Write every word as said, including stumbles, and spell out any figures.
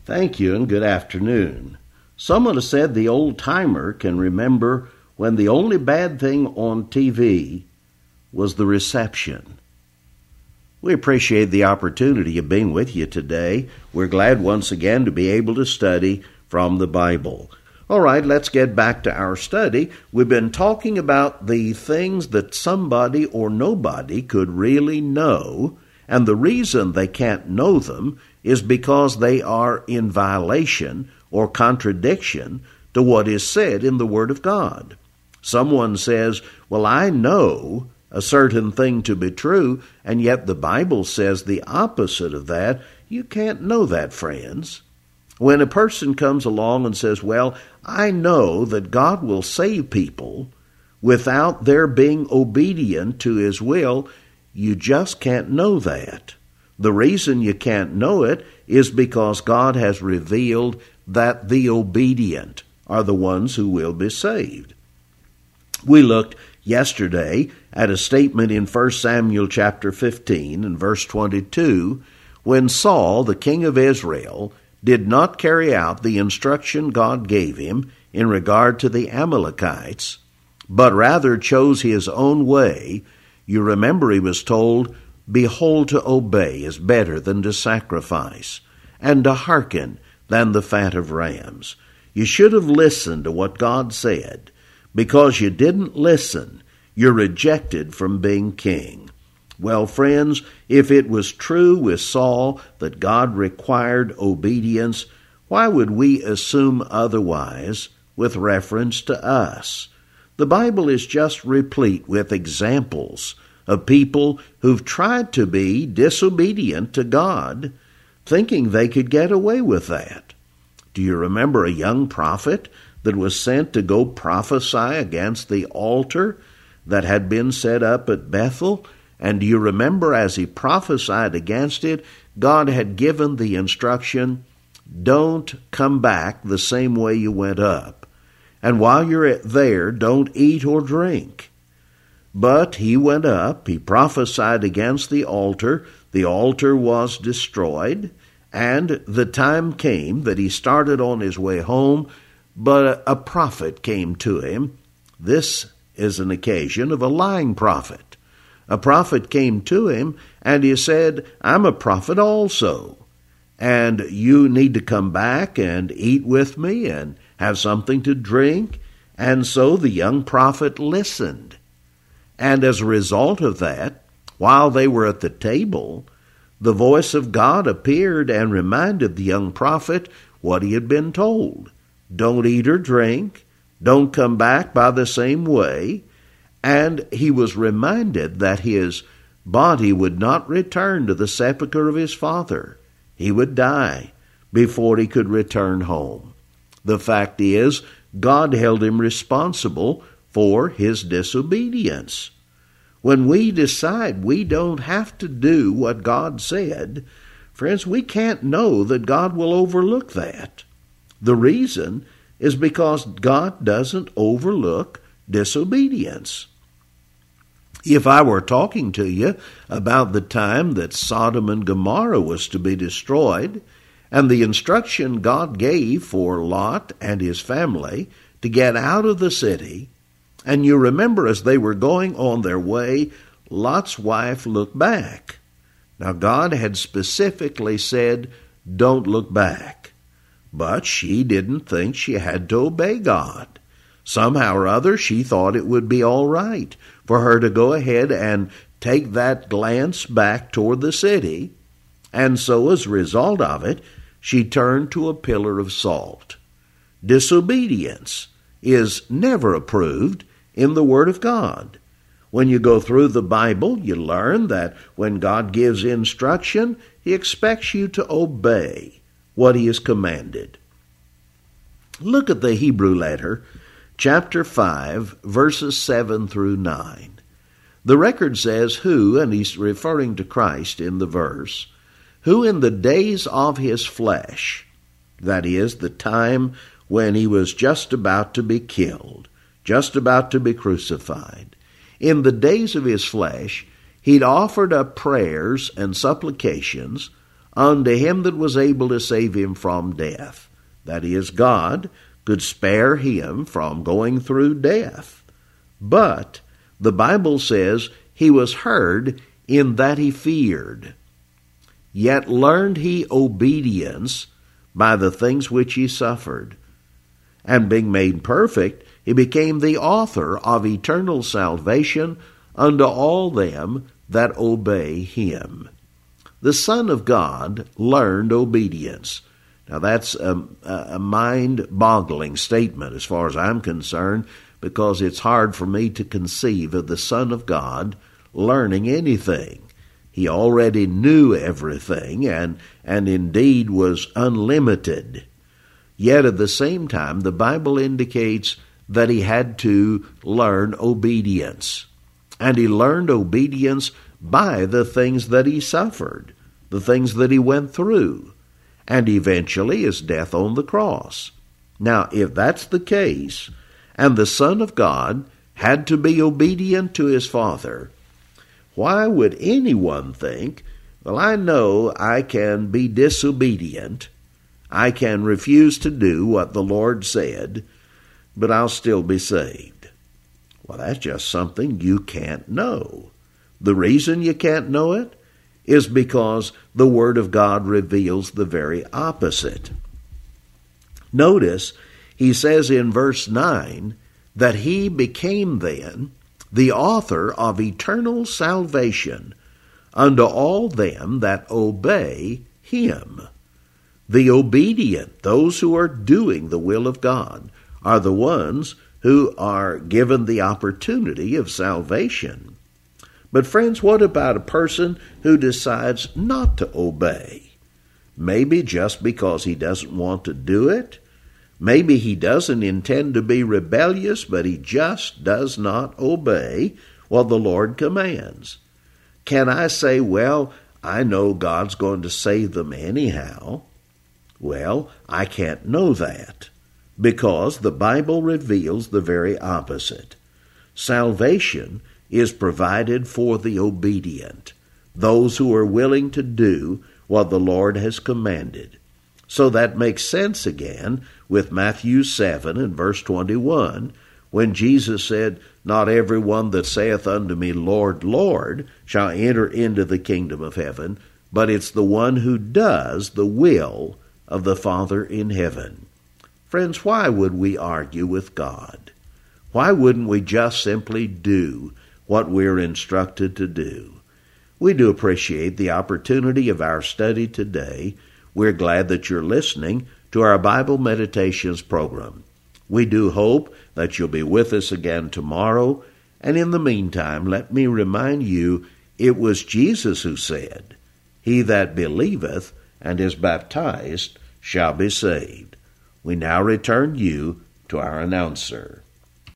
Thank you and good afternoon. Someone has said the old-timer can remember when the only bad thing on T V was the reception. We appreciate the opportunity of being with you today. We're glad once again to be able to study from the Bible. All right, let's get back to our study. We've been talking about the things that somebody or nobody could really know, and the reason they can't know them is because they are in violation or contradiction to what is said in the Word of God. Someone says, well, I know a certain thing to be true, and yet the Bible says the opposite of that. You can't know that, friends. When a person comes along and says, well, I know that God will save people without their being obedient to His will, you just can't know that. The reason you can't know it is because God has revealed that the obedient are the ones who will be saved. We looked yesterday at a statement in First Samuel chapter fifteen and verse twenty-two, when Saul, the king of Israel, did not carry out the instruction God gave him in regard to the Amalekites, but rather chose his own way. You remember he was told, behold, to obey is better than to sacrifice, and to hearken than the fat of rams. You should have listened to what God said. Because you didn't listen, you're rejected from being king. Well, friends, if it was true with Saul that God required obedience, why would we assume otherwise with reference to us? The Bible is just replete with examples of people who've tried to be disobedient to God, thinking they could get away with that. Do you remember a young prophet that was sent to go prophesy against the altar that had been set up at Bethel? And do you remember as he prophesied against it, God had given the instruction, don't come back the same way you went up. And while you're there, don't eat or drink. But he went up, he prophesied against the altar, the altar was destroyed, and the time came that he started on his way home, but a prophet came to him. This is an occasion of a lying prophet. A prophet came to him, and he said, I'm a prophet also, and you need to come back and eat with me and have something to drink. And so the young prophet listened. And as a result of that, while they were at the table, the voice of God appeared and reminded the young prophet what he had been told. Don't eat or drink. Don't come back by the same way. And he was reminded that his body would not return to the sepulchre of his father. He would die before he could return home. The fact is, God held him responsible for his disobedience. When we decide we don't have to do what God said, friends, we can't know that God will overlook that. The reason is because God doesn't overlook disobedience. If I were talking to you about the time that Sodom and Gomorrah was to be destroyed, and the instruction God gave for Lot and his family to get out of the city, and you remember as they were going on their way, Lot's wife looked back. Now God had specifically said, don't look back. But she didn't think she had to obey God. Somehow or other, she thought it would be all right for her to go ahead and take that glance back toward the city. And so as a result of it, she turned to a pillar of salt. Disobedience is never approved in the Word of God. When you go through the Bible, you learn that when God gives instruction, He expects you to obey what He has commanded. Look at the Hebrew letter, chapter five, verses seven through nine. The record says, who, and he's referring to Christ in the verse, who in the days of his flesh, that is, the time when he was just about to be killed, just about to be crucified, in the days of his flesh, he'd offered up prayers and supplications unto him that was able to save him from death. That is, God could spare him from going through death. But the Bible says he was heard in that he feared. Yet learned he obedience by the things which he suffered. And being made perfect, he became the author of eternal salvation unto all them that obey him. The Son of God learned obedience. Now that's a, a mind-boggling statement as far as I'm concerned, because it's hard for me to conceive of the Son of God learning anything. He already knew everything and, and indeed was unlimited. Yet at the same time, the Bible indicates that he had to learn obedience. And he learned obedience by the things that he suffered, the things that he went through, and eventually his death on the cross. Now, if that's the case, and the Son of God had to be obedient to his Father, why would anyone think, well, I know I can be disobedient, I can refuse to do what the Lord said, but I'll still be saved? Well, that's just something you can't know. The reason you can't know it is because the Word of God reveals the very opposite. Notice, he says in verse nine, that he became then the author of eternal salvation unto all them that obey him. The obedient, those who are doing the will of God, are the ones who are given the opportunity of salvation. But friends, what about a person who decides not to obey? Maybe just because he doesn't want to do it. Maybe he doesn't intend to be rebellious, but he just does not obey what the Lord commands. Can I say, well, I know God's going to save them anyhow? Well, I can't know that, because the Bible reveals the very opposite. Salvation is provided for the obedient, those who are willing to do what the Lord has commanded. So that makes sense again with Matthew seven and verse twenty-one, when Jesus said, not every one that saith unto me, Lord, Lord, shall enter into the kingdom of heaven, but it's the one who does the will of the Father in heaven. Friends, why would we argue with God? Why wouldn't we just simply do what we're instructed to do? We do appreciate the opportunity of our study today. We're glad that you're listening to our Bible Meditations program. We do hope that you'll be with us again tomorrow. And in the meantime, let me remind you, it was Jesus who said, he that believeth and is baptized shall be saved. We now return you to our announcer.